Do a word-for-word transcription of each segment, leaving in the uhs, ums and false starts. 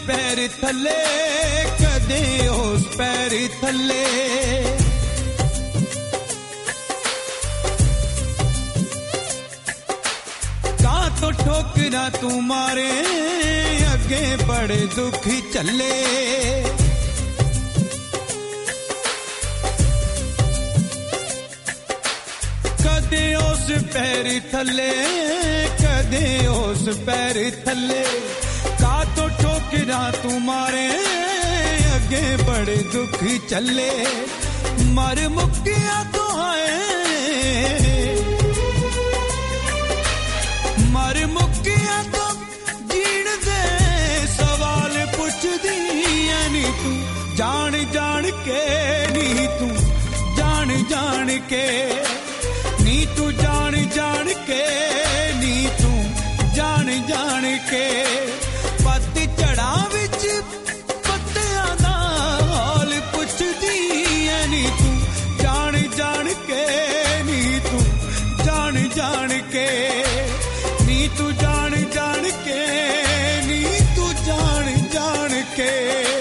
ਪੈਰ ਥੱਲੇ ਕਦੇ ਉਸ ਪੈਰ ਥੱਲੇ ਕਾਂ ਤੋਂ ਠੋਕਰਾਂ ਤੂੰ ਮਾਰੇ ਅੱਗੇ ਬੜੇ ਦੁਖੀ ਚੱਲੇ ਕਦੇ ਉਸ ਪੈਰ ਥੱਲੇ ਕਦੇ ਉਸ ਪੈਰ ਥੱਲੇ ਕਾ ਤੋਂ ਠੋਕਰਾਂ ਤੂੰ ਮਾਰੇ ਅੱਗੇ ਬੜੇ ਦੁਖੀ ਚੱਲੇ ਮਰ ਮੁੱਕਿਆ ਤੋਂ ਹੈ ਮਰ ਮੁੱਕਿਆ ਤੋਂ ਜੀਣ ਦੇ ਸਵਾਲ ਪੁੱਛਦੀ ਐ ਨੀ ਤੂੰ ਜਾਣ ਜਾਣ ਕੇ ਨੀ ਤੂੰ ਜਾਣ ਜਾਣ ਕੇ ਨੀ ਤੂੰ ਜਾਣ ਜਾਣ ਕੇ ਨੀ ਤੂੰ ਜਾਣ ਜਾਣ ਕੇ ਪੱਤ ਝੜਾਂ ਵਿੱਚ ਪੱਤਿਆਂ ਦਾ ਹਾਲ ਪੁੱਛਦੀ ਐ ਨੀ ਤੂੰ ਜਾਣ ਜਾਣ ਕੇ ਨੀ ਤੂੰ ਜਾਣ ਜਾਣ ਕੇ ਨੀ ਤੂੰ ਜਾਣ ਜਾਣ ਕੇ ਨੀ ਤੂੰ ਜਾਣ ਜਾਣ ਕੇ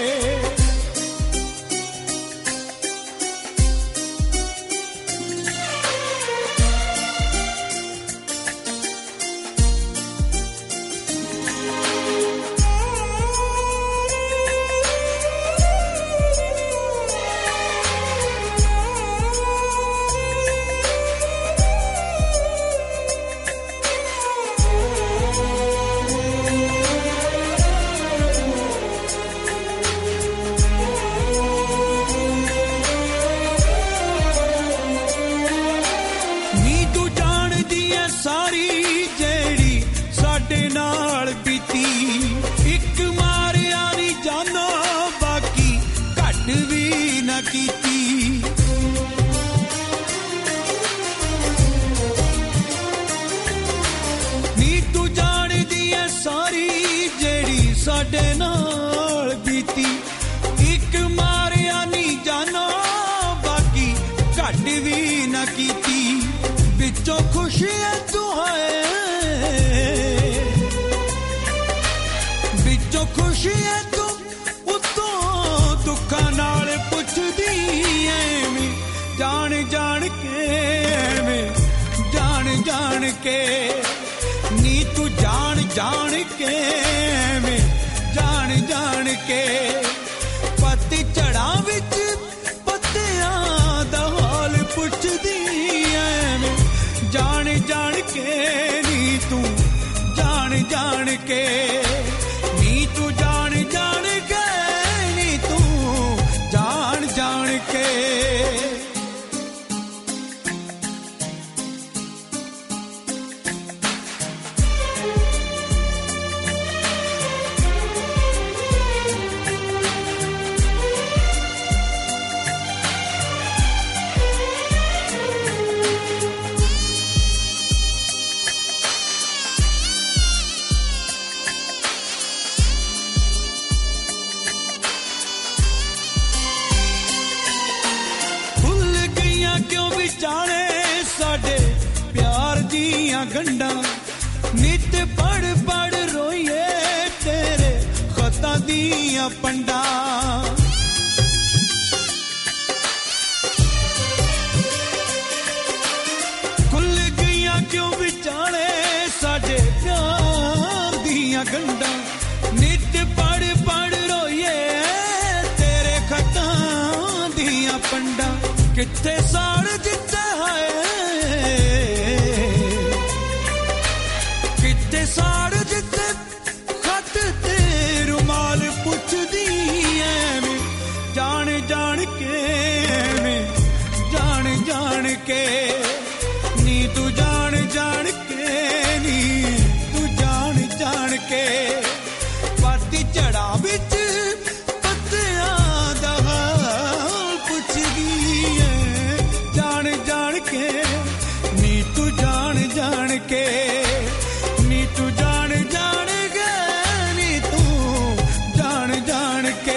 ਸਾਡੇ ਨਾਲ ਬੀਤੀ ਇੱਕ ਮਾਰਿਆ ਨੀ ਜਾਨੋ ਬਾਕੀ ਘੱਟ ਵੀ ਨਾ ਕੀਤੀ ਵਿੱਚੋਂ ਖੁਸ਼ੀਆਂ ਤੂੰ ਹੈ ਵਿੱਚੋਂ ਖੁਸ਼ੀਆਂ ਤੂੰ ਉਤੋਂ ਦੁੱਖਾਂ ਨਾਲ ਪੁੱਛਦੀ ਐਵੇਂ ਜਾਣ ਜਾਣ ਕੇ ਐਵੇਂ ਜਾਣ ਜਾਣ ਕੇ ਨੀ ਤੂੰ ਜਾਣ ਜਾਣ ਕੇ ਐਵੇਂ ਜਾਣ ਜਾਣ ਕੇ ਪੱਤ ਝੜਾਂ ਵਿੱਚ ਪੱਤਿਆਂ ਦਾ ਹਾਲ ਪੁੱਛਦੀ ਐਵੇਂ ਜਾਣ ਜਾਣ ਕੇ ਨੀ ਤੂੰ ਜਾਣ ਜਾਣ ਕੇ ਨੀ ਤੂੰ ਜਾਣ ਜਾਣ ਕੇ ਨੀ ਤੂੰ ਜਾਣ ਜਾਣ ਕੇ ਜਾਣੇ ਸਾਡੇ ਪਿਆਰ ਦੀਆਂ ਗੰਢਾਂ ਨਿਤ ਪੜ ਪੜ ਰੋਈਏ ਤੇਰੇ ਖਤਾਂ ਦੀਆਂ ਪੰਡਾਂ ਖੁੱਲ ਗਈਆਂ ਕਿਉਂ ਵਿਚਾਲੇ ਸਾਡੇ ਪਿਆਰ ਦੀਆਂ ਗੰਢਾਂ ਨਿਤ ਪੜ ਪੜ ਰੋਈਏ ਤੇਰੇ ਖਤਾਂ ਦੀਆਂ ਪੰਡਾਂ ਕਿੱਥੇ ਸਾੜ ਜਿੱਤੇ ਕਿੱਥੇ ਸਾੜ ਜਿੱਤੇ ਖੱਤ ਤੇ ਰੁਮਾਲ ਪੁੱਛਦੀ ਐਵੇਂ ਜਾਣ ਜਾਣ ਕੇ ਐਵੇਂ ਜਾਣ ਜਾਣ ਕੇ ਨੀ ਤੂੰ ਜਾਣ ਜਾਣ ਕੇ ਨੀ ਤੂੰ ਜਾਣ ਜਾਣ ਕੇ ਪੱਤ ਝੜਾਂ ਵਿੱਚ ਪੱਤਿਆਂ ਦਾ ਹਾਲ ਪੁੱਛਦੀ ਐ ਜਾਣ ਜਾਣ ਕੇ ਨੀ ਤੂੰ ਜਾਣ ਜਾਣ ਕੇ ਨੀ ਤੂੰ ਜਾਣ ਜਾਣ ਕੇ ਨੀ ਤੂੰ ਜਾਣ ਜਾਣ ਕੇ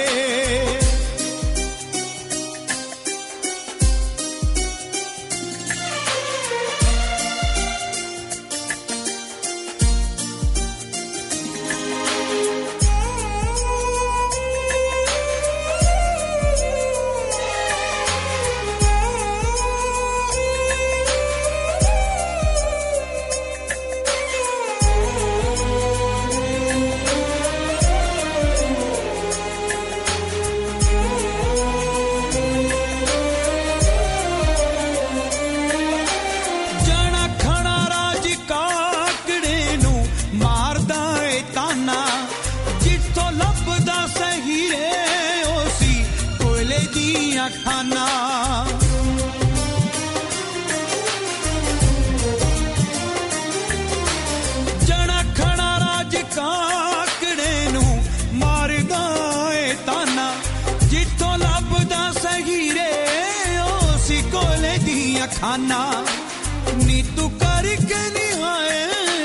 ਦੀਆਂ ਖਾਨਾ ਨੀ ਤੂੰ ਕਰਕੇ ਨੀ ਹਾਏ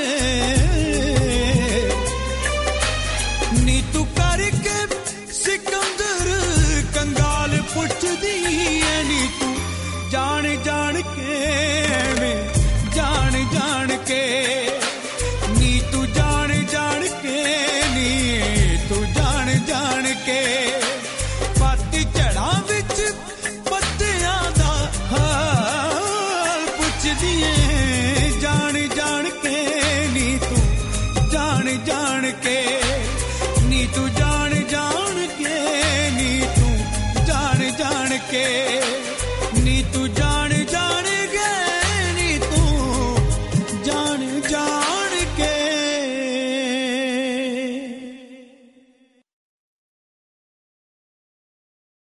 ਨੀ ਤੂੰ ਕਰਕੇ ਸਿਕੰਦਰ ਕੰਗਾਲ ਪੁੱਛਦੀ ਐ ਨੀ ਤੂੰ ਜਾਣ ਜਾਣ ਕੇ ਵੇ ਜਾਣ ਜਾਣ ਕੇ ਨੀ ਤੂੰ ਜਾਣ ਜਾਣ ਕੇ ਨੀ ਤੂੰ ਜਾਣ ਜਾਣ ਕੇ ਪੱਤ ਝੜਾਂ ਵਿੱਚ ਪੱਤਿਆਂ ਦਾ ਹਾਲ ਪੁੱਛਦੀ ਏ